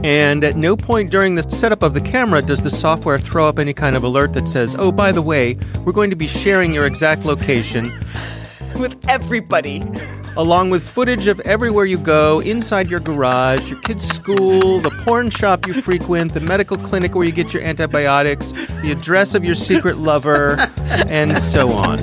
And at no point during the setup of the camera does the software throw up any kind of alert that says, oh, by the way, we're going to be sharing your exact location. With everybody. Along with footage of everywhere you go, inside your garage, your kid's school, the porn shop you frequent, the medical clinic where you get your antibiotics, the address of your secret lover, and so on.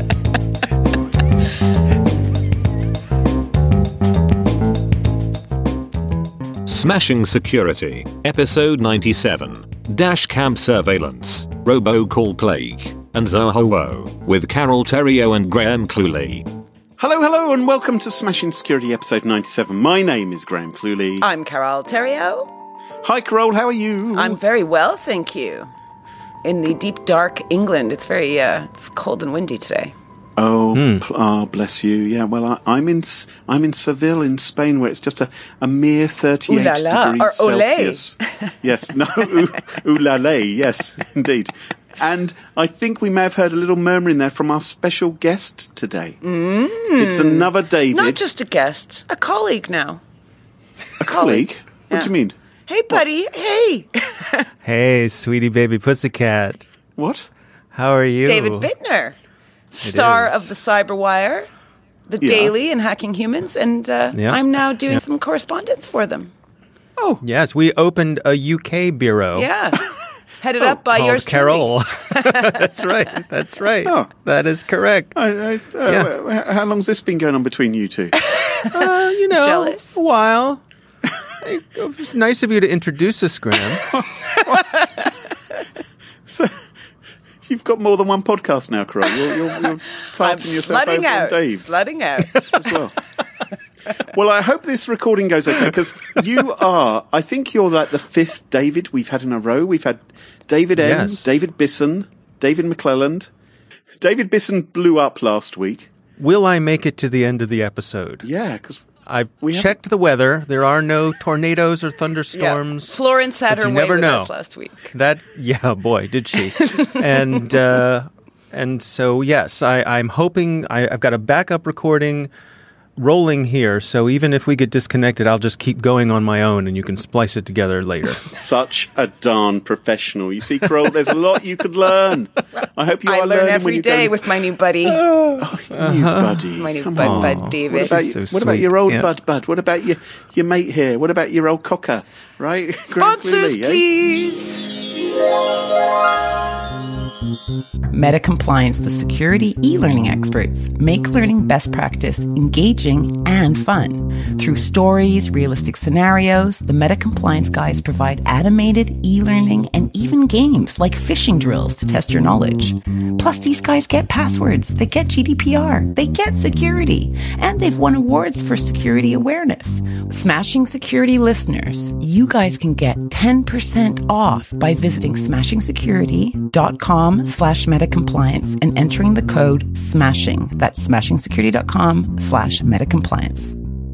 Smashing Security, Episode 97, Dashcam Surveillance, Robocall Plague, and Zoho, with Carol Theriault and Graham Cluley. Hello, and welcome to Smashing Security Episode 97. My name is Graham Cluley. I'm Carol Theriault. Hi, Carol, how are you? I'm very well, thank you. In the deep, dark England, it's it's cold and windy today. Oh, bless you. Yeah, well, I'm in Seville in Spain, where it's just a mere 38 degrees Celsius. Yes, no, ooh la la, yes, indeed. And I think we may have heard a little murmur in there from our special guest today. It's another David. Not just a guest, a colleague now. A colleague? What do you mean? Hey, buddy. What? Hey. Hey, sweetie baby pussycat. What? How are you? David Bittner, star of the Cyberwire, the Daily, and Hacking Humans, and I'm now doing some correspondence for them. Oh. Yes, we opened a UK bureau. Yeah. Headed up by yours Carol. That's right. Oh. That is correct. How long's this been going on between you two? Jealous? A while. It's nice of you to introduce us, Graham. So, you've got more than one podcast now, Carol. You're tarting yourself over on Dave's. Slutting out. As well. Well, I hope this recording goes okay, because I think you're like the fifth David we've had in a row. We've had David M., Yes. David Bisson, David McClelland. David Bisson blew up last week. Will I make it to the end of the episode? Yeah, because I've checked the weather. There are no tornadoes or thunderstorms. Yeah. Florence had her way with us last week. Boy, did she. And so, yes, I'm hoping I've got a backup recording rolling here, so even if we get disconnected, I'll just keep going on my own and you can splice it together later. Such a darn professional. You see, Carol, there's a lot you could learn. I hope you are learning. I learn every day with my new buddy. New buddy. My new bud, David. What about your old bud? What about your mate here? What about your old cocker? Right? Sponsors, please. Meta Compliance, the security e-learning experts, make learning best practice engaging and fun. Through stories, realistic scenarios, the Meta Compliance guys provide animated e-learning and even games like phishing drills to test your knowledge. Plus, these guys get passwords, they get GDPR, they get security, and they've won awards for security awareness. Smashing Security listeners, you guys can get 10% off by visiting smashingsecurity.com/metacompliance and entering the code SMASHING. That's smashingsecurity.com/metacompliance.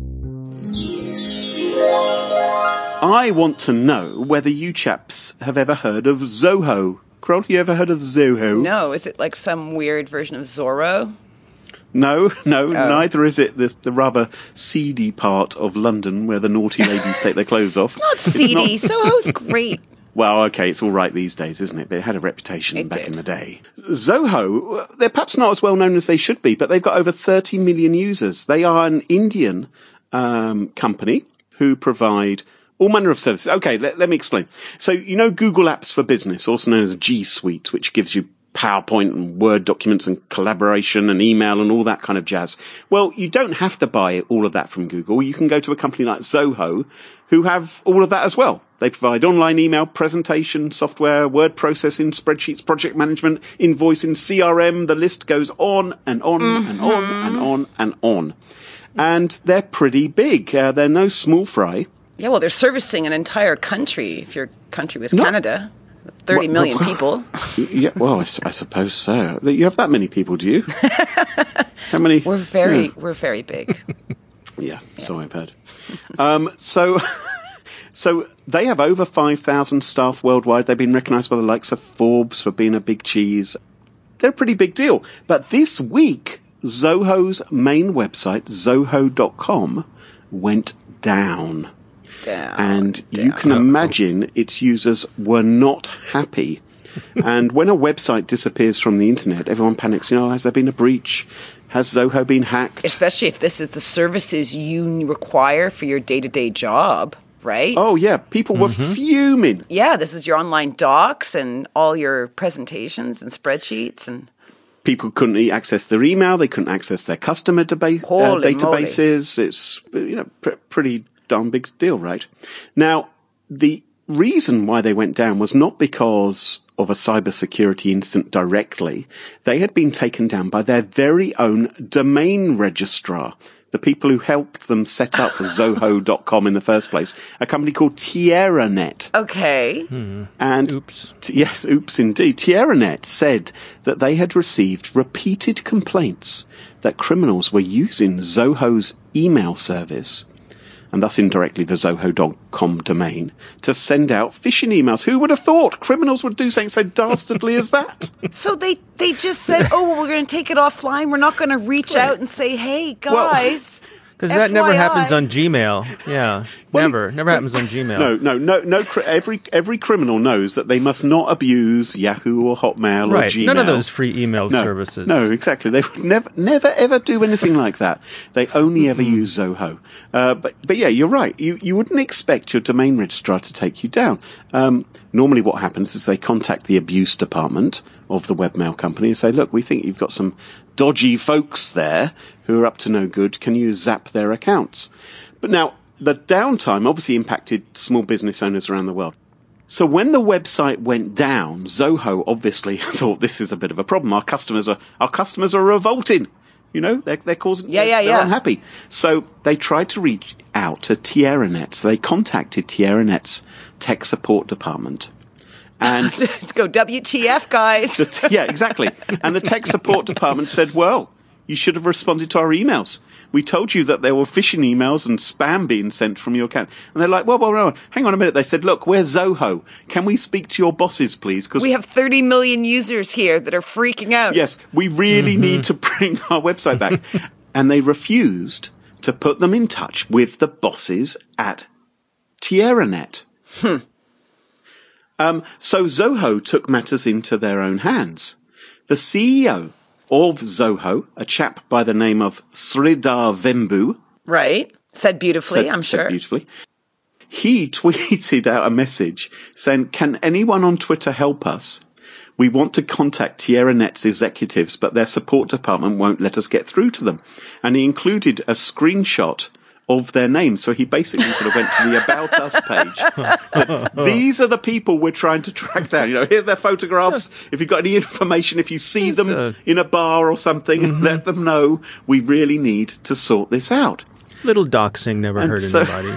I want to know whether you chaps have ever heard of Zoho. Carol, have you ever heard of Zoho? No, is it like some weird version of Zorro? No, neither is it the rather seedy part of London where the naughty ladies take their clothes off. Not seedy. Soho's great. Well, okay, it's all right these days, isn't it? But it had a reputation back in the day. Zoho, they're perhaps not as well known as they should be, but they've got over 30 million users. They are an Indian company who provide all manner of services. Okay, let me explain. So, you know Google Apps for Business, also known as G Suite, which gives you PowerPoint and Word documents and collaboration and email and all that kind of jazz. Well, you don't have to buy all of that from Google. You can go to a company like Zoho who have all of that as well. They provide online email, presentation, software, word processing, spreadsheets, project management, invoicing, CRM. The list goes on and on and on and on and on. And they're pretty big. They're no small fry. Yeah, well, they're servicing an entire country. If your country was Canada, 30 million people. Yeah, well, I suppose so. You have that many people, do you? How many? We're very big. Yeah, so I've heard. So they have over 5,000 staff worldwide. They've been recognised by the likes of Forbes for being a big cheese. They're a pretty big deal. But this week, Zoho's main website, zoho.com, went down. Down, and you can imagine its users were not happy. And when a website disappears from the internet, everyone panics, has there been a breach? Has Zoho been hacked? Especially if this is the services you require for your day-to-day job, right? Oh, yeah. People were fuming. Yeah, this is your online docs and all your presentations and spreadsheets. And people couldn't access their email. They couldn't access their customer databases. It's pretty darn big deal, right? Now, the reason why they went down was not because of a cybersecurity incident directly. They had been taken down by their very own domain registrar, the people who helped them set up Zoho.com in the first place, a company called TierraNet. Okay. And oops. Yes, oops indeed. TierraNet said that they had received repeated complaints that criminals were using Zoho's email service, and thus indirectly the Zoho.com domain, to send out phishing emails. Who would have thought criminals would do something so dastardly as that? So they just said, we're going to take it offline. We're not going to reach out and say, hey, guys. Because that never happens on Gmail. Yeah, never happens on Gmail. No. Every criminal knows that they must not abuse Yahoo or Hotmail or Gmail. None of those free email services. No, exactly. They would never ever do anything like that. They only ever use Zoho. But yeah, you're right. You wouldn't expect your domain registrar to take you down. Normally, what happens is they contact the abuse department of the webmail company and say, "Look, we think you've got some dodgy folks there who are up to no good. Can you zap their accounts?" But now, the downtime obviously impacted small business owners around the world. So when the website went down, Zoho obviously thought this is a bit of a problem. Our customers are revolting. They're causing, they're unhappy. So they tried to reach out to TierraNet. So they contacted TierraNet's tech support department. And go, WTF, guys. Yeah, exactly. And the tech support department said, well, you should have responded to our emails. We told you that there were phishing emails and spam being sent from your account. And they're like, well, no, hang on a minute. They said, look, we're Zoho. Can we speak to your bosses, please? Because we have 30 million users here that are freaking out. Yes, we really need to bring our website back. And they refused to put them in touch with the bosses at TierraNet. So Zoho took matters into their own hands. The CEO of Zoho, a chap by the name of Sridhar Vembu. Right. Said beautifully, I'm sure. Said beautifully. He tweeted out a message saying, can anyone on Twitter help us? We want to contact TierraNet's executives, but their support department won't let us get through to them. And he included a screenshot of their name. So he basically sort of went to the About Us page. Said, these are the people we're trying to track down. Here's their photographs. If you've got any information, if you see them in a bar or something, let them know. We really need to sort this out. Little doxing never hurt anybody.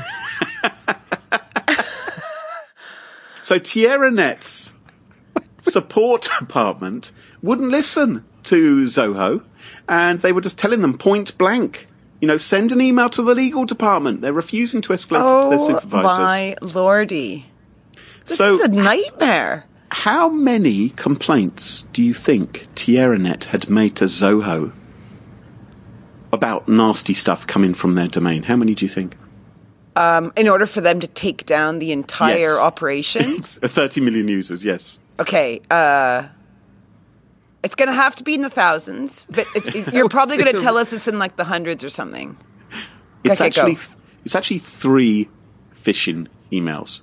So TierraNet's support department wouldn't listen to Zoho, and they were just telling them point blank, send an email to the legal department. They're refusing to escalate it to their supervisors. Oh, my lordy. This is a nightmare. How many complaints do you think TierraNet had made to Zoho about nasty stuff coming from their domain? How many do you think? In order for them to take down the entire operation? 30 million users, yes. Okay, it's going to have to be in the thousands, but you're probably going to tell us it's in like the hundreds or something. It's actually 3 phishing emails.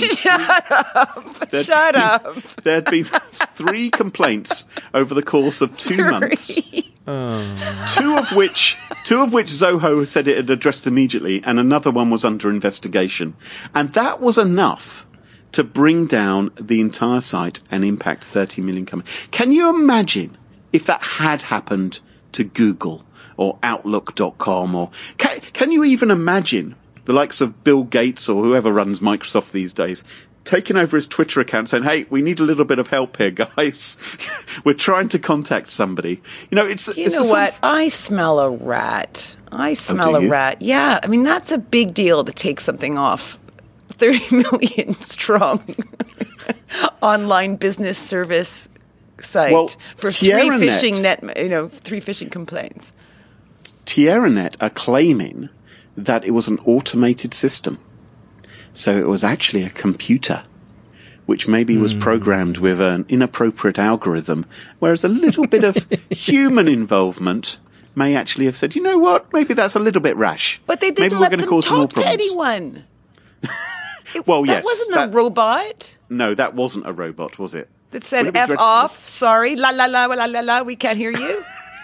Shut up. There'd been 3 complaints over the course of 2 months. Two of which Zoho said it had addressed immediately, and another one was under investigation. And that was enough to bring down the entire site and impact 30 million companies. Can you imagine if that had happened to Google or Outlook.com? Or can you even imagine the likes of Bill Gates or whoever runs Microsoft these days taking over his Twitter account saying, hey, we need a little bit of help here, guys. We're trying to contact somebody. I smell a rat. Rat. Yeah, I mean, that's a big deal to take something off 30 million strong online business service site for 3 phishing complaints. TierraNet are claiming that it was an automated system. So it was actually a computer, which maybe was programmed with an inappropriate algorithm, whereas a little bit of human involvement may actually have said, you know what, maybe that's a little bit rash. But they didn't let them talk to anyone. Well, that wasn't a robot. No, that wasn't a robot, was it? That said, F off, sorry, la la la la la la, we can't hear you.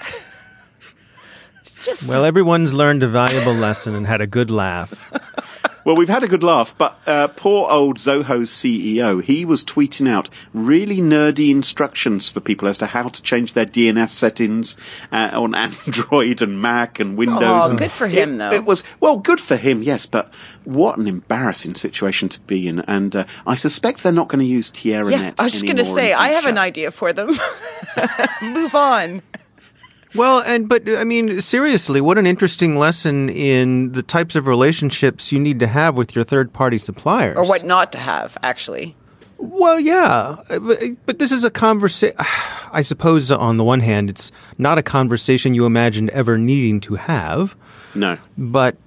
It's just... Well, everyone's learned a valuable lesson and had a good laugh. Well, we've had a good laugh, but poor old Zoho's CEO, he was tweeting out really nerdy instructions for people as to how to change their DNS settings on Android and Mac and Windows. Oh, good for him, though. It was, well, good for him, yes, but what an embarrassing situation to be in. And I suspect they're not going to use TierraNet Yeah, I was just going to say, I have an idea for them. Move on. Well, but I mean, seriously, what an interesting lesson in the types of relationships you need to have with your third-party suppliers. Or what not to have, actually. Well, yeah, but this is a conversation. I suppose on the one hand, it's not a conversation you imagined ever needing to have. No. But,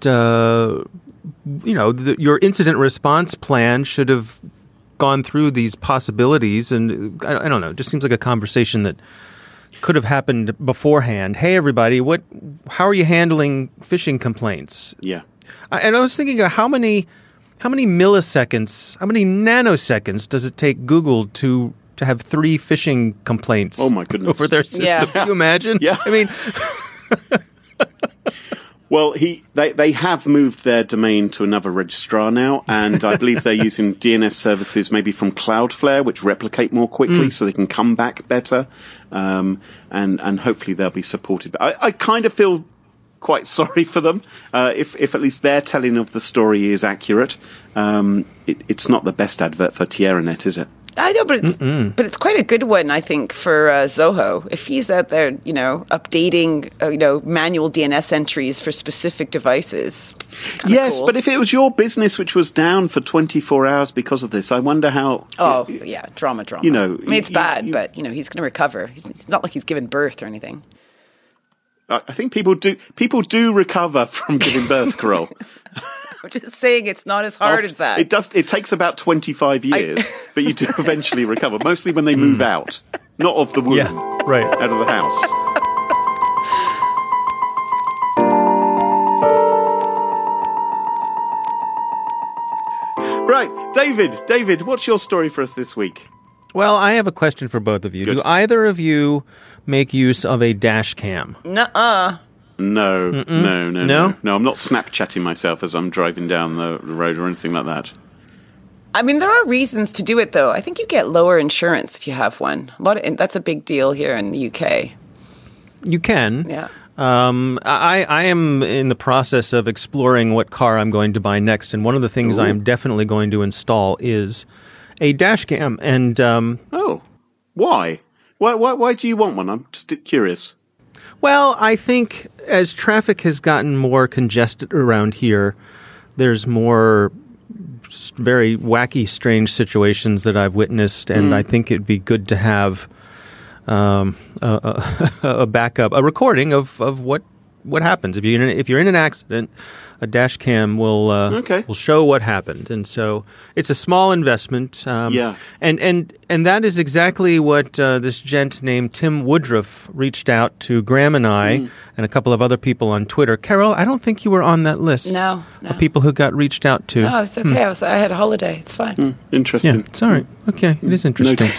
your incident response plan should have gone through these possibilities. And I don't know, it just seems like a conversation that could have happened beforehand. Hey, everybody, how are you handling phishing complaints? Yeah. And I was thinking of how many milliseconds, how many nanoseconds does it take Google to have 3 phishing complaints oh my goodness. over their system? Yeah. Can you imagine? Yeah. I mean... Well, they have moved their domain to another registrar now, and I believe they're using DNS services maybe from Cloudflare, which replicate more quickly, so they can come back better, and hopefully they'll be supported. But I kind of feel quite sorry for them if at least their telling of the story is accurate. It's not the best advert for TierraNet, is it? I know, but it's quite a good one, I think, for Zoho. If he's out there, updating, manual DNS entries for specific devices. Yes, cool. But if it was your business which was down for 24 hours because of this, I wonder how... Oh, yeah, drama. You know, I mean, it's bad, but, he's going to recover. He's not like he's given birth or anything. I think people do recover from giving birth, Carol. I'm just saying it's not as hard as that. It takes about 25 years, but you do eventually recover, mostly when they move out. Not of the womb. Yeah, right. Out of the house. Right, David, what's your story for us this week? Well, I have a question for both of you. Good. Do either of you make use of a dash cam? Nuh-uh. No, I'm not Snapchatting myself as I'm driving down the road or anything like that. I mean, there are reasons to do it, though. I think you get lower insurance if you have one. That's a big deal here in the UK. You can. Yeah. I am in the process of exploring what car I'm going to buy next, and one of the things I am definitely going to install is a dash cam. And why? Why do you want one? I'm just curious. Well, I think as traffic has gotten more congested around here, there's more very wacky, strange situations that I've witnessed, and I think it'd be good to have a backup, a recording of what happens if you're in an accident. A dash cam will show what happened, and so it's a small investment. And that is exactly what this gent named Tim Woodruff reached out to Graham and I and a couple of other people on Twitter. Carol, I don't think you were on that list. No. Of people who got reached out to. No, it's okay. I had a holiday. It's fine. Interesting. Yeah, it's all right. Okay, it is interesting.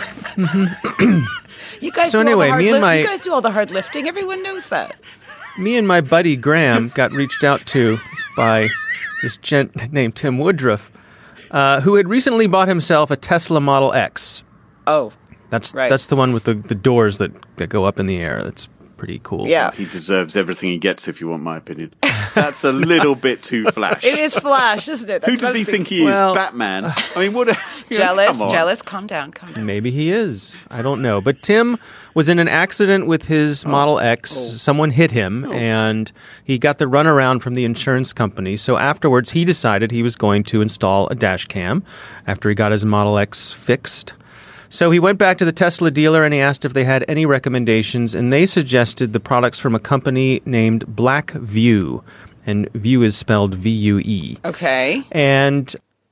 You guys So do anyway, all the me and my- you guys do all the hard lifting. Everyone knows that. Me and my buddy Graham got reached out to by this gent named Tim Woodruff, who had recently bought himself a Tesla Model X. Oh, That's right. That's the one with the doors that go up in the air. That's pretty cool. Yeah. He deserves everything he gets, if you want my opinion. That's a little bit too flash. It is Flash, isn't it? Who does he think he is? Well- Batman? I mean, what? Jealous. Calm down. Maybe he is. I don't know. But Tim was in an accident with his Model X. Someone hit him, and he got the runaround from the insurance company. So afterwards, he decided he was going to install a dash cam after he got his Model X fixed. So he went back to the Tesla dealer and he asked if they had any recommendations, and they suggested the products from a company named Black View, and View is spelled V-U-E. Okay. And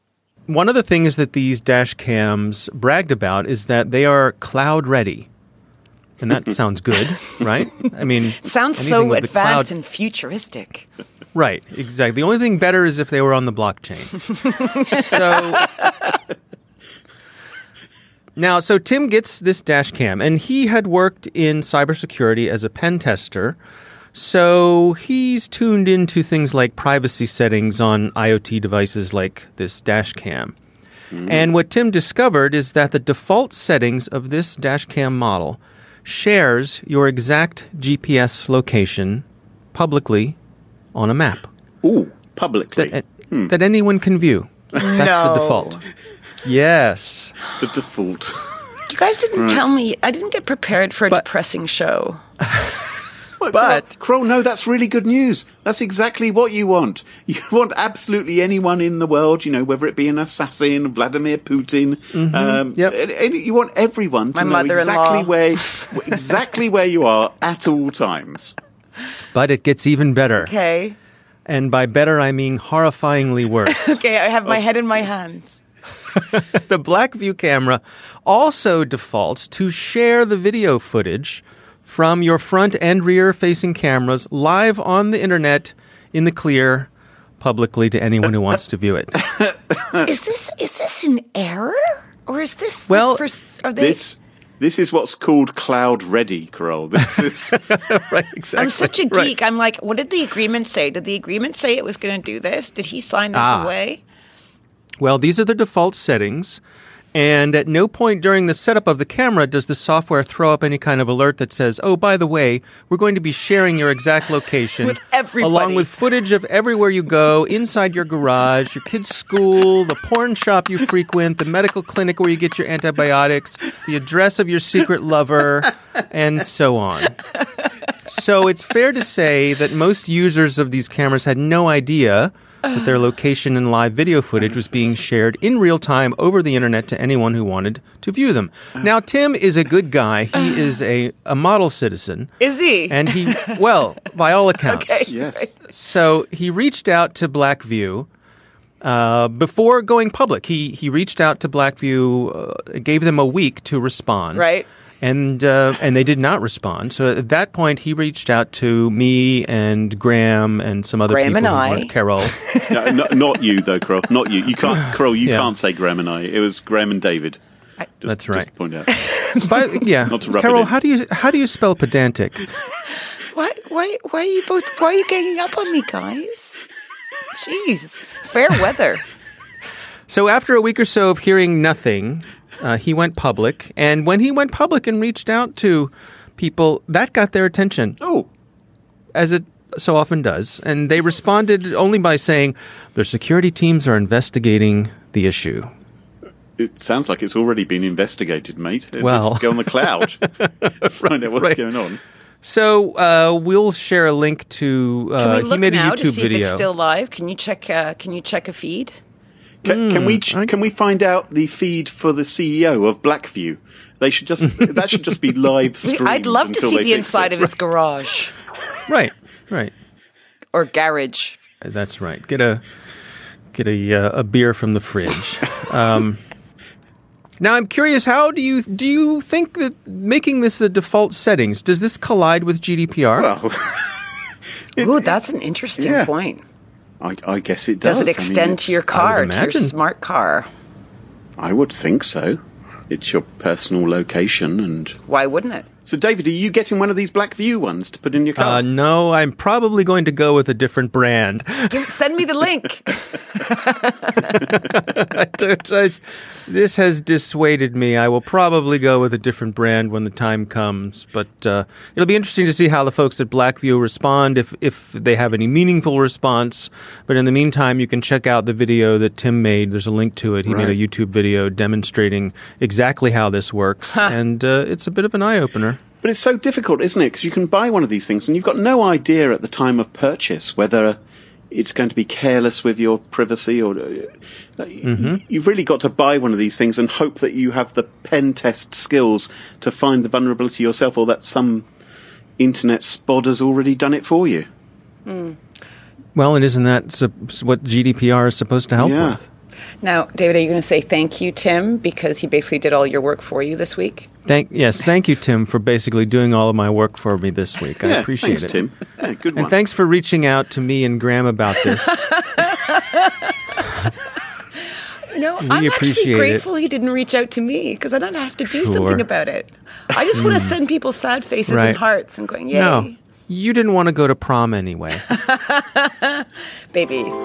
one of the things that these dash cams bragged about is that they are cloud ready. And that sounds good, right? I mean, sounds anything so with the advanced cloud- and futuristic. Right, exactly. The only thing better is if they were on the blockchain. So Tim gets this dash cam, and he had worked in cybersecurity as a pen tester. So he's tuned into things like privacy settings on IoT devices like this dash cam. And what Tim discovered is that the default settings of this dash cam model shares your exact GPS location publicly on a map Ooh, publicly. that anyone can view. That's the default. Yes. The default. You guys didn't tell me. I didn't get prepared for a depressing show. But Kroll, no, that's really good news. That's exactly what you want. You want absolutely anyone in the world, whether it be an assassin, Vladimir Putin. You want everyone to know exactly where you are at all times. But it gets even better. Okay. And by better, I mean horrifyingly worse. Okay, I have my head in my hands. The Blackview camera also defaults to share the video footage from your front and rear-facing cameras live on the internet in the clear publicly to anyone who wants to view it. Is this an error? Or is this... Well, This is what's called cloud ready, Kroll. This is right, exactly. I'm such a geek. Right. I'm like, what did the agreement say? Did the agreement say it was going to do this? Did he sign this away? Well, these are the default settings, and at no point during the setup of the camera does the software throw up any kind of alert that says, oh, by the way, we're going to be sharing your exact location with everybody, along with footage of everywhere you go, inside your garage, your kid's school, the porn shop you frequent, the medical clinic where you get your antibiotics, the address of your secret lover, and so on. So it's fair to say that most users of these cameras had no idea that their location and live video footage was being shared in real time over the internet to anyone who wanted to view them. Now, Tim is a good guy. He is a model citizen. Is he? And well, by all accounts. Okay. yes. So he reached out to Blackview before going public. He reached out to Blackview, gave them a week to respond. Right. And they did not respond. So at that point, he reached out to me and Graham and some other people. And I. Carol. No, not you, though, Kroll. Not you. You can't, Kroll, can't say Graham and I. It was Graham and David. That's right. Just to point out. Not to rub Carol, it in. How do you spell pedantic? Why are you ganging up on me, guys? Jeez. Fair weather. So after a week or so of hearing nothing, he went public. And when he went public and reached out to people, that got their attention. Oh. As it so often does. And they responded only by saying their security teams are investigating the issue. It sounds like it's already been investigated, mate. Well. Let's go on the cloud. Find out what's going on. So we'll share a link to. Can we look he made a now YouTube to see video. if it's still live? Can you check a feed? Can we find out the feed for the CEO of Blackview? That should just be live streamed. I'd love to see the inside of his garage. Right. Or garage. That's right. Get a beer from the fridge. Now I'm curious. How do you think that making this the default settings, does this collide with GDPR? Well, Ooh, that's an interesting point. I guess it does. Does it extend to your car, to your imagine. smart car? I would think so. It's your personal location, and Why wouldn't it? so, David, are you getting one of these Blackview ones to put in your car? No, I'm probably going to go with a different brand. Send me the link. This has dissuaded me. I will probably go with a different brand when the time comes. But it'll be interesting to see how the folks at Blackview respond, if they have any meaningful response. But in the meantime, you can check out the video that Tim made. There's a link to it. He made a YouTube video demonstrating exactly how this works. And it's a bit of an eye-opener. But it's so difficult, isn't it? Because you can buy one of these things and you've got no idea at the time of purchase whether it's going to be careless with your privacy or... You've really got to buy one of these things and hope that you have the pen test skills to find the vulnerability yourself, or that some internet spod has already done it for you. Well, and isn't that what GDPR is supposed to help with? Now, David, are you going to say thank you, Tim, because he basically did all your work for you this week? Thank you, Tim, for basically doing all of my work for me this week. I appreciate thanks, it. Tim. Yeah, good one. And thanks for reaching out to me and Graham about this. I'm actually grateful he didn't reach out to me because I don't have to do something about it. I just want to send people sad faces and hearts and going, yay. No, you didn't want to go to prom anyway. Baby, come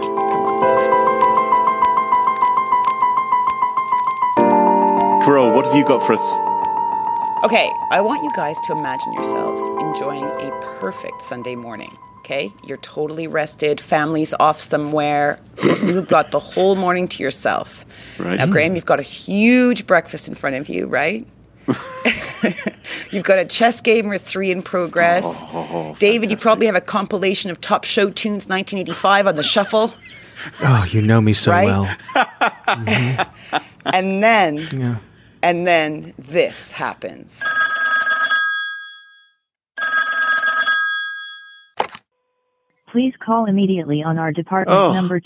on. Carole, what have you got for us? Okay, I want you guys to imagine yourselves enjoying a perfect Sunday morning. Okay, you're totally rested, family's off somewhere, you've got the whole morning to yourself. Right. Now, Graham, you've got a huge breakfast in front of you, right? You've got a chess game or 3 in progress. David, fantastic. you probably have a compilation of top show tunes 1985 on the shuffle. Oh, you know me so Right? well. And then this happens. Please call immediately on our department number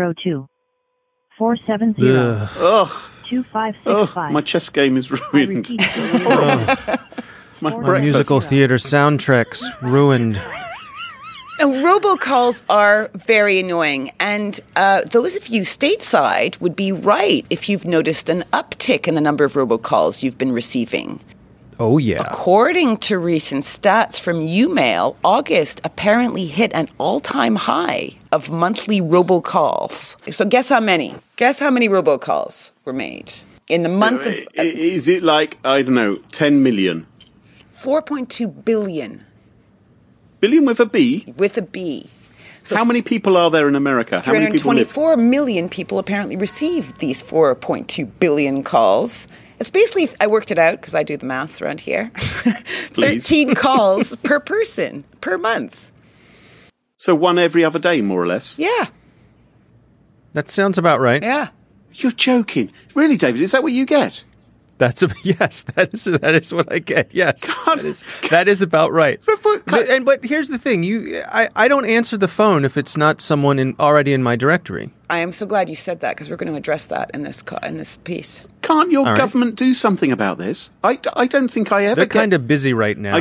202-470-2565. My chess game is I ruined. repeat, My My breakfast. musical theater soundtrack's ruined. Now, robocalls are very annoying, and those of you stateside would be right if you've noticed an uptick in the number of robocalls you've been receiving. Oh, yeah. According to recent stats from UMail, August apparently hit an all-time high of monthly robocalls. So guess how many? Guess how many robocalls were made in the month of... Is it like, I don't know, 10 million? 4.2 billion Billion with a B? with a B. So How many people are there in America? How many people live? 324 million people apparently received these 4.2 billion calls. It's basically, I worked it out because I do the maths around here. Please. 13 calls per person per month. So one every other day, more or less? Yeah, That sounds about right. yeah. You're joking. Really, David? Is that what you get? Yes, that is what I get. Yes, God. that is about right. But- But here's the thing: I don't answer the phone if it's not someone already in my directory. I am so glad you said that because we're going to address that in this piece. Can't your right. government do something about this? I don't think I ever They're get... kind of busy right now.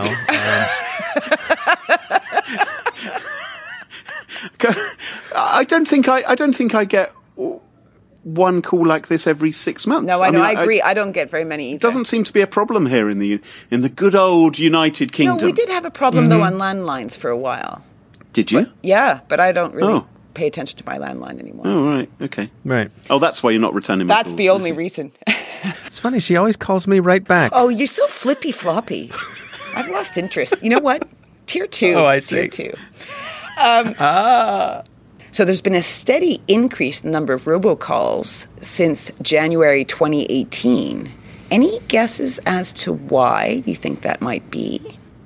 I don't think I get one call like this every 6 months. No, I know. I agree. I don't get very many either. It doesn't seem to be a problem here in the good old United Kingdom. No, we did have a problem, though, on landlines for a while. Did you? Yeah, but I don't really Oh. pay attention to my landline anymore. Oh, right. Okay. Right. Oh, that's why you're not returning my That's calls, the only is it? reason. It's funny. She always calls me right back. Oh, you're so flippy floppy. I've lost interest. You know what? Tier 2. Oh, I see. Tier 2. So there's been a steady increase in the number of robocalls since January 2018. Any guesses as to why you think that might be?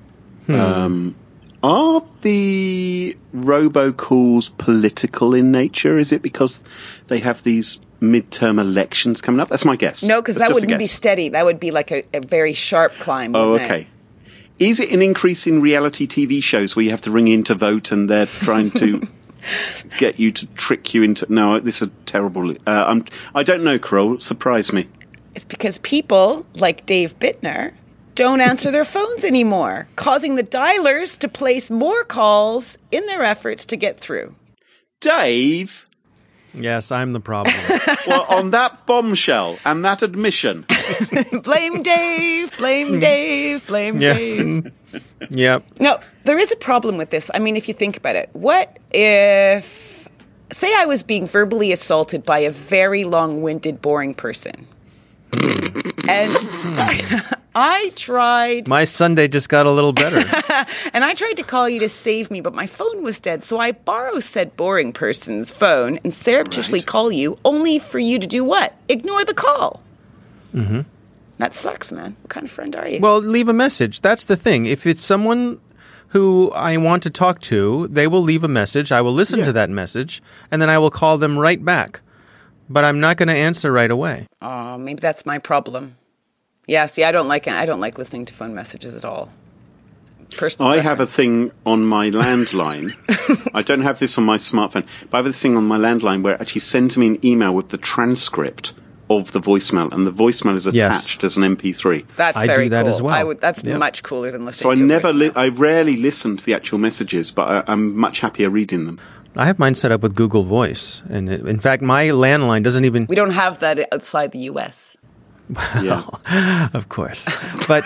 Are the robocalls political in nature? Is it because they have these midterm elections coming up? That's my guess. No, because That's that just a wouldn't be guess. steady. That would be like a very sharp climb. Oh, wouldn't it? okay. Is it an increase in reality TV shows where you have to ring in to vote and they're trying to get you to trick you into... No, this is terrible. I don't know, Carole. Surprise me. It's because people like Dave Bittner don't answer their phones anymore, causing the dialers to place more calls in their efforts to get through. Dave, Yes, I'm the problem. well, on that bombshell and that admission... Blame Dave, blame Dave, blame Yes. Dave. Yep. No, there is a problem with this. I mean, if you think about it, what if, say I was being verbally assaulted by a very long-winded, boring person? And I tried, My Sunday just got a little better. and I tried to call you to save me, but my phone was dead. So I borrow said boring person's phone and surreptitiously call you, only for you to do what? Ignore the call. Mm-hmm. That sucks, man. What kind of friend are you? Well, leave a message. That's the thing. If it's someone who I want to talk to, they will leave a message. I will listen to that message, and then I will call them right back. But I'm not going to answer right away. Oh, maybe that's my problem. Yeah, see, I don't like listening to phone messages at all. personal I preference. have a thing on my landline. I don't have this on my smartphone, but I have this thing on my landline where it actually sends me an email with the transcript of the voicemail, and the voicemail is attached as an MP3. That's I very do that cool. as well. That's much cooler than So listening to a voicemail. I rarely listen to the actual messages, but I'm much happier reading them. I have mine set up with Google Voice. And in fact, my landline doesn't even... We don't have that outside the U.S. Yeah. Of course. But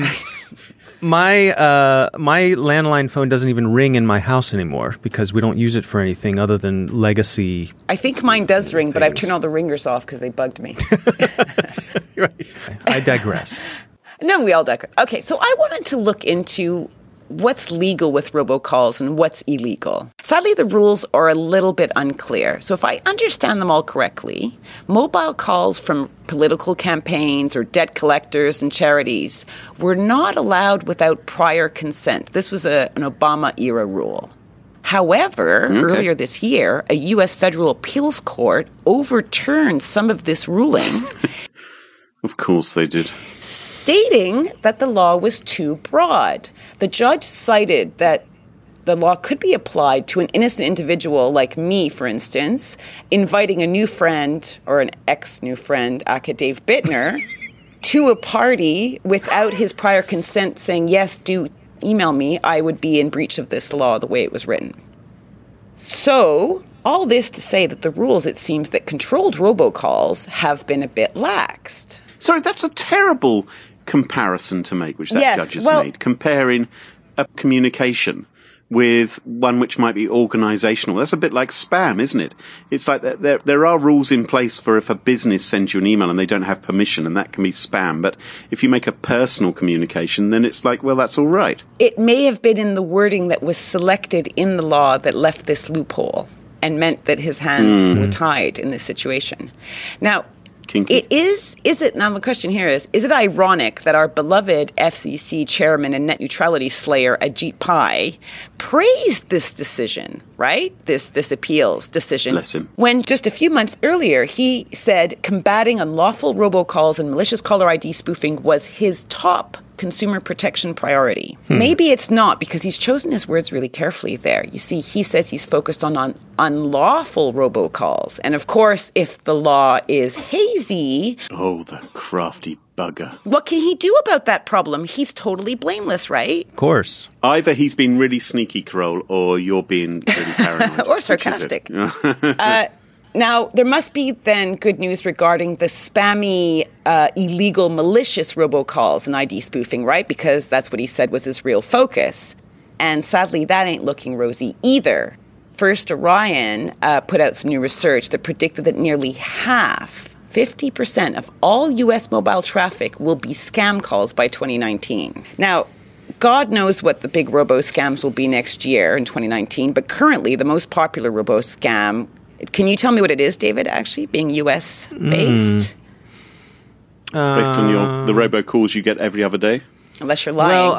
my landline phone doesn't even ring in my house anymore because we don't use it for anything other than legacy. I think mine does ring, but I've things. turned all the ringers off because they bugged me. Right. I digress. No, we all digress. Okay, so I wanted to look into what's legal with robocalls and what's illegal. Sadly, the rules are a little bit unclear. So if I understand them all correctly, mobile calls from political campaigns or debt collectors and charities were not allowed without prior consent. This was an Obama-era rule. However, earlier this year, a U.S. federal appeals court overturned some of this ruling, Of course they did. stating that the law was too broad. The judge cited that the law could be applied to an innocent individual like me, for instance, inviting a new friend or an ex-new friend, aka Dave Bittner, to a party without his prior consent saying, yes, do email me, I would be in breach of this law the way it was written. So, all this to say that the rules, it seems, that controlled robocalls have been a bit laxed. Sorry, that's a terrible comparison to make, which that Yes, judge has well- made, comparing a communication with one which might be organisational. That's a bit like spam, isn't it? It's like there are rules in place for if a business sends you an email and they don't have permission, and that can be spam. But if you make a personal communication, then it's like, well, that's all right. It may have been in the wording that was selected in the law that left this loophole and meant that his hands were tied in this situation. Now, Kinky. now the question here is it ironic that our beloved FCC chairman and net neutrality slayer Ajit Pai praised this decision, right? This appeals decision. Bless him. When just a few months earlier, he said combating unlawful robocalls and malicious caller ID spoofing was his top consumer protection priority. Maybe it's not, because he's chosen his words really carefully there. You see, he says he's focused on unlawful robocalls. And of course, if the law is hazy, Oh, the crafty bugger. what can he do about that problem? He's totally blameless, right? Of course. Either he's been really sneaky, Carole, or you're being really paranoid. Or Which is it? sarcastic. Now, there must be then good news regarding the spammy, illegal, malicious robocalls and ID spoofing, right? Because that's what he said was his real focus. And sadly, that ain't looking rosy either. First Orion put out some new research that predicted that nearly half, 50% of all U.S. mobile traffic will be scam calls by 2019. Now, God knows what the big robo-scams will be next year in 2019, but currently the most popular robo-scam, can you tell me what it is, David, actually, being US-based? Based on the robocalls you get every other day? Unless you're lying. Well,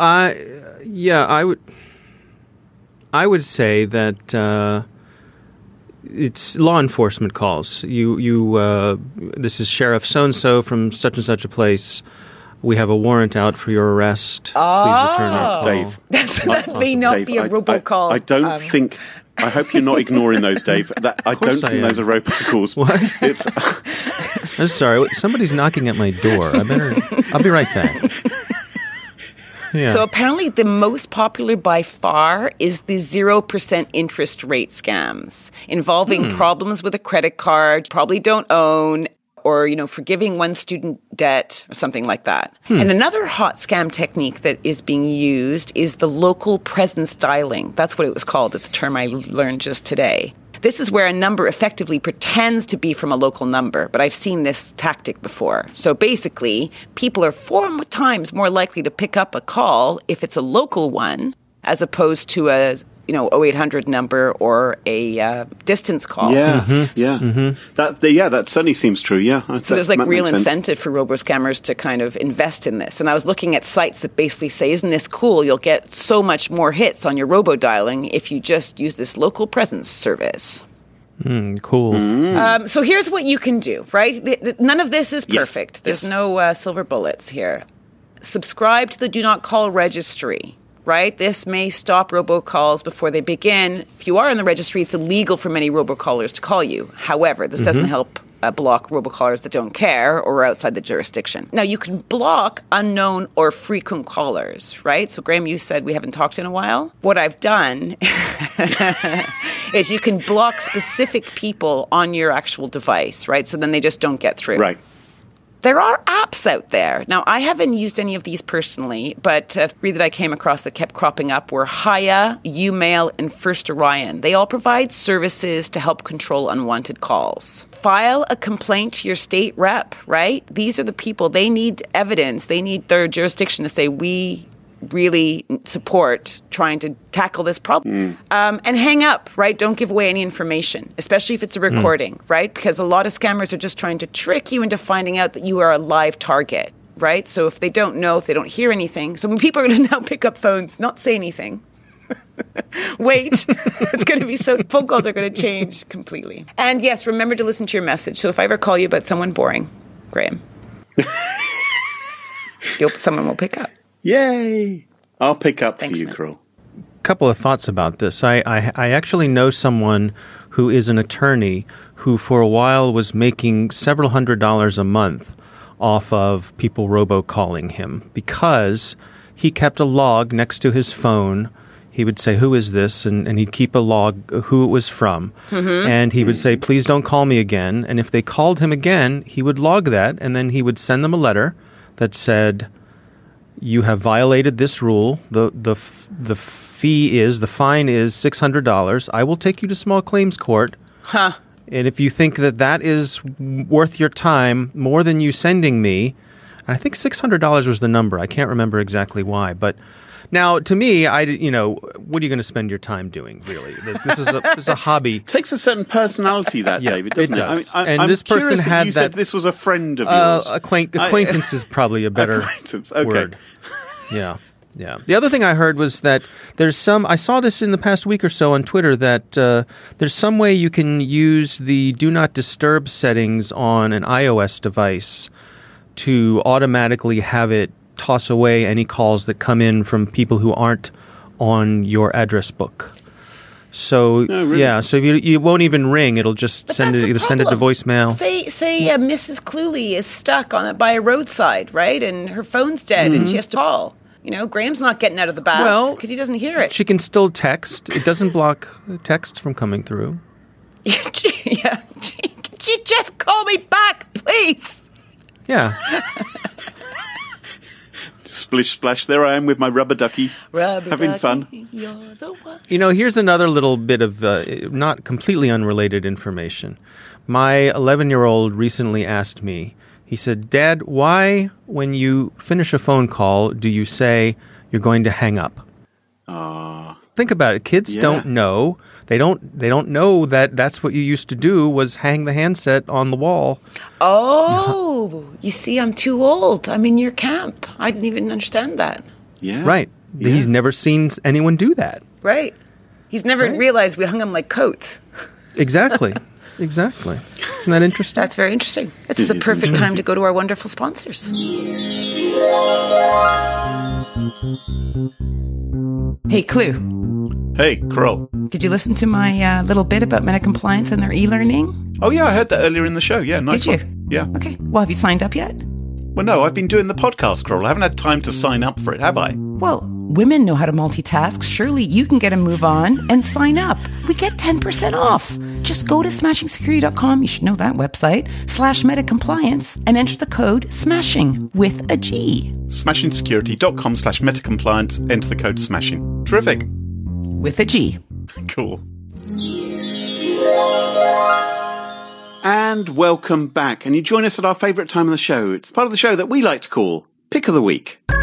I would say that it's law enforcement calls. This is Sheriff so-and-so from such and such a place. We have a warrant out for your arrest. Please return our call. Dave. that may not Dave, be a robocall. I don't think... I hope you're not ignoring those, Dave. I don't think those are robocalls. What? It's, I'm sorry. Somebody's knocking at my door. I'll be right back. Yeah. So apparently the most popular by far is the 0% interest rate scams involving problems with a credit card, probably don't own, or, forgiving one student debt or something like that. And another hot scam technique that is being used is the local presence dialing. That's what it was called. It's a term I learned just today. This is where a number effectively pretends to be from a local number, but I've seen this tactic before. So basically, people are 4 times more likely to pick up a call if it's a local one, as opposed to a 0800 number or a distance call. yeah. That certainly seems true, yeah. So there's real incentive for robo-scammers to kind of invest in this. And I was looking at sites that basically say, isn't this cool? You'll get so much more hits on your robo-dialing if you just use this local presence service. Cool. So here's what you can do, right? None of this is Yes, perfect. There's yes. no silver bullets here. Subscribe to the Do Not Call registry. right? This may stop robocalls before they begin. If you are in the registry, it's illegal for many robocallers to call you. However, this doesn't help block robocallers that don't care or are outside the jurisdiction. Now, you can block unknown or frequent callers, right? So, Graham, you said we haven't talked in a while. What I've done is you can block specific people on your actual device, right? So then they just don't get through. Right. There are apps out there. Now, I haven't used any of these personally, but 3 that I came across that kept cropping up were Hiya, Umail, and First Orion. They all provide services to help control unwanted calls. File a complaint to your state rep, right? These are the people, they need evidence. They need their jurisdiction to say, we really support trying to tackle this problem. And hang up, right? Don't give away any information, especially if it's a recording, right? Because a lot of scammers are just trying to trick you into finding out that you are a live target, right? So if they don't know, if they don't hear anything, so when people are going to now pick up phones, not say anything. Wait, it's going to be so, phone calls are going to change completely. And yes, remember to listen to your message. So if I ever call you about someone boring, Graham, someone will pick up. Yay! I'll pick up Thanks, for you, man. Krill. Couple of thoughts about this. I actually know someone who is an attorney who for a while was making several $100s a month off of people robocalling him because he kept a log next to his phone. He would say, who is this? And he'd keep a log who it was from. And he would say, please don't call me again. And if they called him again, he would log that, and then he would send them a letter that said, you have violated this rule. The fine is $600. I will take you to small claims court. And if you think that is worth your time more than you sending me, and I think $600 was the number. I can't remember exactly why, but now to me, what are you going to spend your time doing? Really, this is a hobby. It takes a certain personality, that, David, doesn't it? Does. I'm and this person curious had you said this was a friend of yours. Acquaintance is probably a better word. Yeah. The other thing I heard was that I saw this in the past week or so on Twitter, that there's some way you can use the Do Not Disturb settings on an iOS device to automatically have it toss away any calls that come in from people who aren't on your address book. So, so you won't even ring. It'll just send it to voicemail. Say Mrs. Cluley is stuck by a roadside, right? And her phone's dead and she has to call. Graham's not getting out of the bath because he doesn't hear it. She can still text. It doesn't block text from coming through. Yeah. Could you just call me back, please? Yeah. Splish splash, there I am with my rubber ducky, having fun. You're the one. Here's another little bit of not completely unrelated information. My 11-year-old recently asked me, he said, Dad, why when you finish a phone call do you say you're going to hang up? Think about it. Kids don't know. They don't know that that's what you used to do, was hang the handset on the wall. Oh, you see, I'm too old. I'm in your camp. I didn't even understand that. Yeah. Right. Yeah. He's never seen anyone do that. Right. He's never realized we hung them like coats. Exactly. Isn't that interesting? That's very interesting. It's the perfect time to go to our wonderful sponsors. Hey, Clue. Hey, Kroll. Did you listen to my little bit about MetaCompliance and their e-learning? Oh, yeah, I heard that earlier in the show. Yeah, nice Did you? one. Yeah. Okay. Well, have you signed up yet? Well, no, I've been doing the podcast, Kroll. I haven't had time to sign up for it, have I? Well, women know how to multitask. Surely you can get a move on and sign up. We get 10% off. Just go to smashingsecurity.com. You should know that website. /metacompliance and enter the code SMASHING with a G. smashingsecurity.com/metacompliance. Enter the code SMASHING. Terrific. With a G. Cool. And welcome back. And you join us at our favourite time of the show. It's part of the show that we like to call Pick of the Week. Pick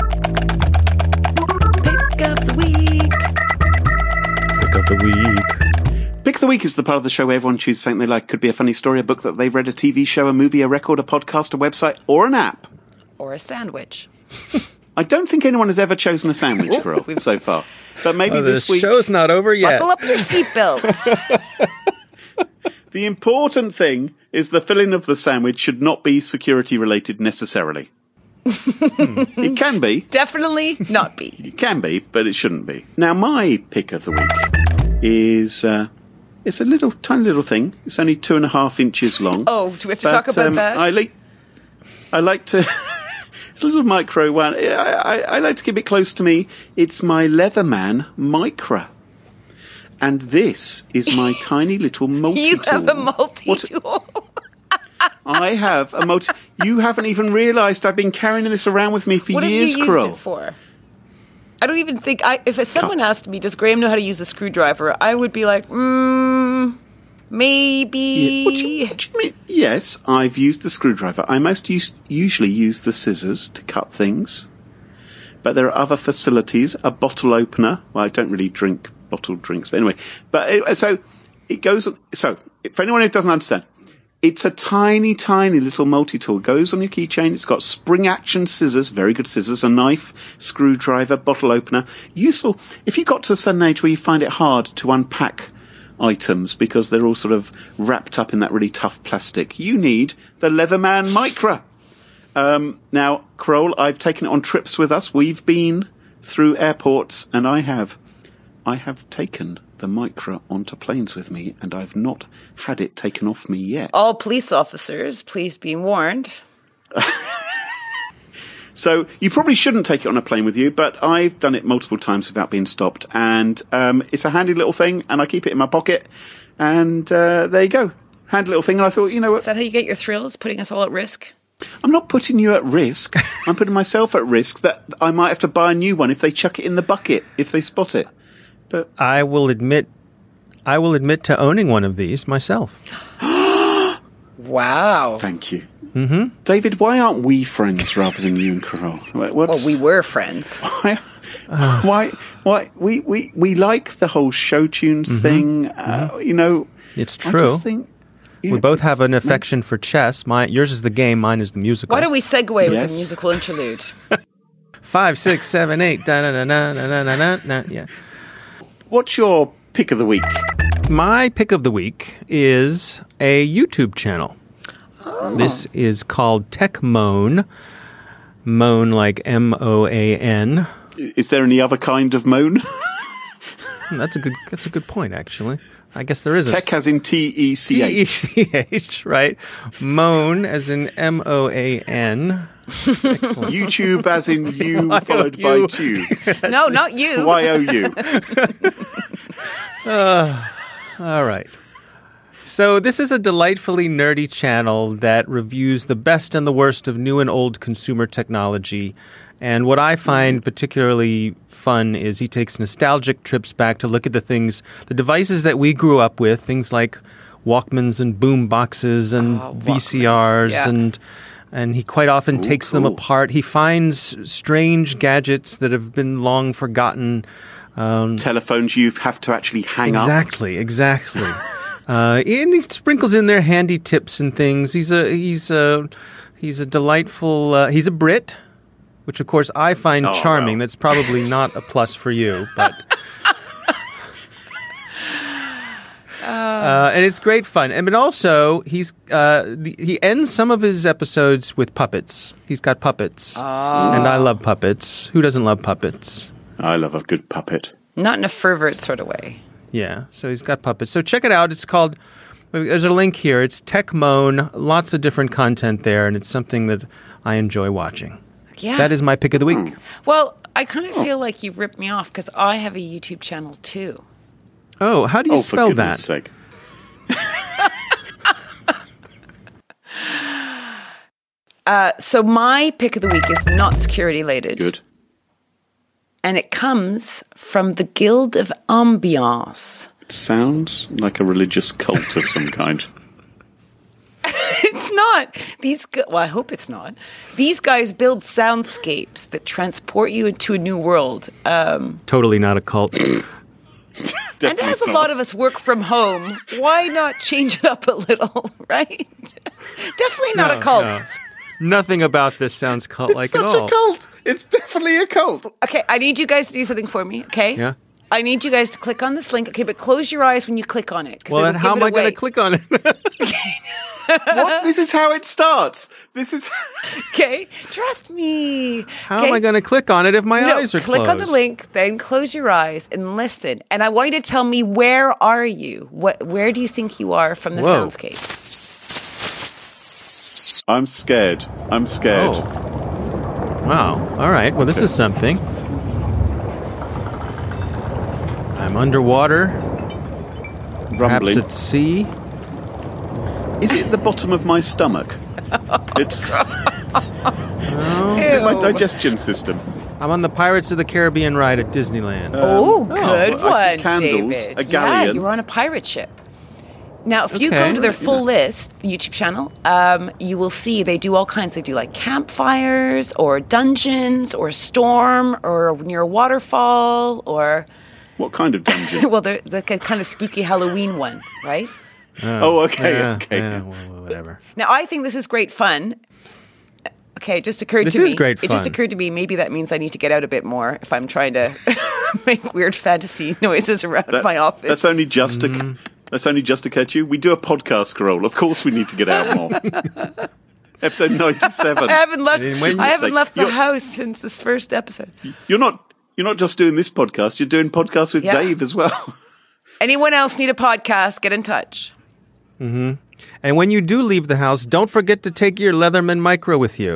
of the week. Pick of the week. Pick of the Week is the part of the show where everyone chooses something they like. Could be a funny story, a book that they've read, a TV show, a movie, a record, a podcast, a website, or an app. Or a sandwich. I don't think anyone has ever chosen a sandwich, Krill, so far. But maybe this week... The show's not over yet. Buckle up your seatbelts. The important thing is the filling of the sandwich should not be security related necessarily. It can be. Definitely not be. It can be, but it shouldn't be. Now, my pick of the week is it's a tiny little thing. It's only 2.5 inches long. Oh, do we have to talk about that? I like to. It's a little micro one. I like to keep it close to me. It's my Leatherman Micra. And this is my tiny little multi-tool. You have a multi-tool. I have a multi. You haven't even realised I've been carrying this around with me for what years, have you Carol. used it for? I don't even think. If someone asked me, "Does Graham know how to use a screwdriver?" I would be like, maybe. Yeah, what do you mean? Yes, I've used the screwdriver. I usually use the scissors to cut things. But there are other facilities. A bottle opener. Well, I don't really drink bottled drinks, but anyway. So it goes. So for anyone who doesn't understand, it's a tiny, tiny little multi-tool. It goes on your keychain. It's got spring-action scissors, very good scissors, a knife, screwdriver, bottle opener. Useful if you got to a certain age where you find it hard to unpack items because they're all sort of wrapped up in that really tough plastic. You need the Leatherman Micra. Now, Kroll, I've taken it on trips with us. We've been through airports, and I have taken the Micra onto planes with me, and I've not had it taken off me yet. All police officers, please be warned. So you probably shouldn't take it on a plane with you, but I've done it multiple times without being stopped, and it's a handy little thing, and I keep it in my pocket, and there you go. Handy little thing, and I thought, you know what? Is that how you get your thrills, putting us all at risk? I'm not putting you at risk. I'm putting myself at risk that I might have to buy a new one if they chuck it in the bucket, if they spot it. But I will admit to owning one of these myself. Wow. Thank you. Mm-hmm. David, why aren't we friends rather than you and Carol? Well, we were friends. Why? We like the whole show tunes thing. You know, it's true. I just think, we both have an affection for chess. Yours is the game, mine is the musical. Why don't we segue with a musical interlude? 5, 6, 7, 8. Yeah. What's your pick of the week? My pick of the week is a YouTube channel. Oh. This is called Tech Moan. Moan like M-O-A-N. Is there any other kind of moan? That's a good point, actually. I guess there isn't. Tech as in T-E-C-H. T-E-C-H, right. Moan as in M-O-A-N. Excellent. YouTube as in you followed by tube. No, not you. Y-O-U. All right. So this is a delightfully nerdy channel that reviews the best and the worst of new and old consumer technology. And what I find particularly fun is he takes nostalgic trips back to look at the devices that we grew up with, things like Walkmans and boom boxes and VCRs, and he quite often takes them apart. He finds strange gadgets that have been long forgotten. Telephones you have to actually hang up. Exactly. And he sprinkles in there handy tips and things. He's a delightful. He's a Brit, which of course I find charming. Well. That's probably not a plus for you, but. And it's great fun. But also, he ends some of his episodes with puppets. He's got puppets. And I love puppets. Who doesn't love puppets? I love a good puppet. Not in a fervent sort of way. Yeah, so he's got puppets. So check it out. It's called, there's a link here. It's Tech Moan. Lots of different content there, and it's something that I enjoy watching. Yeah. That is my pick of the week. Well, I kind of feel like you've ripped me off because I have a YouTube channel too. Oh, how do you spell for that? goodness sake. So my pick of the week is not security-related. Good. And it comes from the Guild of Ambiance. It sounds like a religious cult of some kind. It's not. Well, I hope it's not. These guys build soundscapes that transport you into a new world. Totally not a cult. And as a lot of us work from home, why not change it up a little, right? Definitely not a cult. No. Nothing about this sounds cult-like at all. It's such a cult. It's definitely a cult. Okay, I need you guys to do something for me, okay? Yeah. I need you guys to click on this link, okay, but close your eyes when you click on it. Well, then how am I going to click on it? What? This is how it starts. This is... Okay, trust me. How am I going to click on it if my eyes are click closed? on the link, then close your eyes and listen. And I want you to tell me, where are you? Where do you think you are from the Whoa. soundscape? I'm scared. Oh. Wow. All right. Well, this is something. I'm underwater. Perhaps Rumbling. at sea. Is it the bottom of my stomach? It's in my digestion system. I'm on the Pirates of the Caribbean ride at Disneyland. Good I see one, candles, David. a galleon. Yeah, you were on a pirate ship. Now, if you Okay. go to their full list, the YouTube channel, you will see they do all kinds. They do like campfires or dungeons or storm or near a waterfall or... What kind of dungeon? Well, they're the kind of spooky Halloween one, right? Okay. Yeah, well, whatever. Now, I think this is great fun. Okay, it just occurred This to me. is great It just fun. occurred to me maybe that means I need to get out a bit more if I'm trying to make weird fantasy noises around my office. That's only just occurred to you. We do a podcast, Carol. Of course we need to get out more. Episode 97. I haven't left the You're- house since this first episode. You're not just doing this podcast, you're doing podcasts with Yeah. Dave as well. Anyone else need a podcast, get in touch. And when you do leave the house, don't forget to take your Leatherman Micro with you.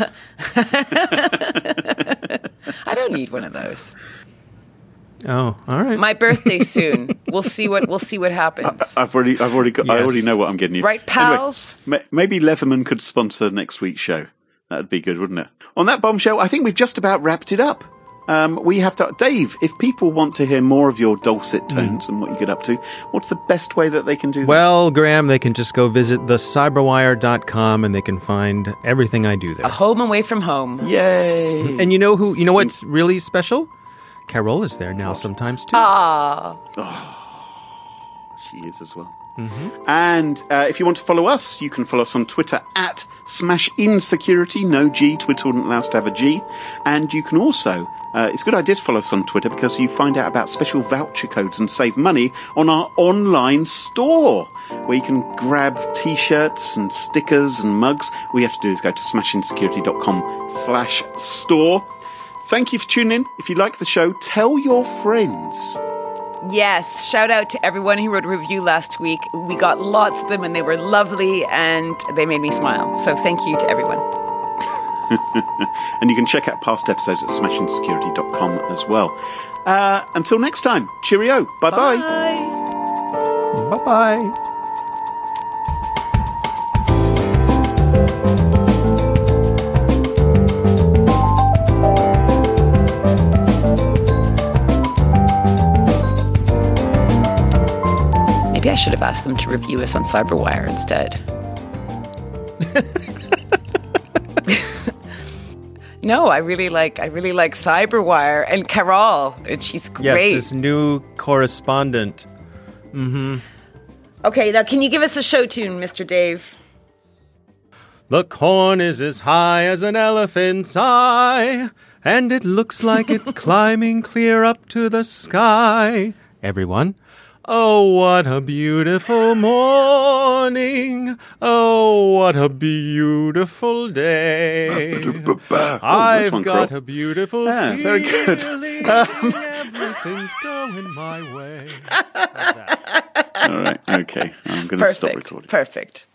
I don't need one of those. Oh, all right. My birthday's soon. We'll see what happens. I already know what I'm getting you. Right, pals? Anyway, maybe Leatherman could sponsor next week's show. That'd be good, wouldn't it? On that bombshell, I think we've just about wrapped it up. We have to... Dave, if people want to hear more of your dulcet tones and what you get up to, what's the best way that they can do that? Well, Graham, they can just go visit thecyberwire.com and they can find everything I do there. A home away from home. Yay! And you know what's really special? Carol is there now sometimes too. She is as well. And if you want to follow us, you can follow us on Twitter at SmashInSecurity. No G. Twitter wouldn't allow us to have a G. And you can also... it's a good idea to follow us on Twitter because you find out about special voucher codes and save money on our online store, where you can grab T-shirts and stickers and mugs. All you have to do is go to smashinsecurity.com/store. Thank you for tuning in. If you like the show, tell your friends. Yes, shout out to everyone who wrote a review last week. We got lots of them and they were lovely and they made me smile. So thank you to everyone. And you can check out past episodes at smashinsecurity.com as well. Until next time, cheerio. Bye-bye. Bye-bye. Maybe I should have asked them to review us on Cyberwire instead. No, I really like Cyberwire and Carol, and she's great. Yes, this new correspondent. Okay, now can you give us a show tune, Mr. Dave? The corn is as high as an elephant's eye, and it looks like it's climbing clear up to the sky. Everyone. Oh, what a beautiful morning. Oh, what a beautiful day. nice one, I've got Carl. a beautiful Yeah, very good. feeling. Everything's going my way. All right, okay. I'm going to stop recording. Perfect.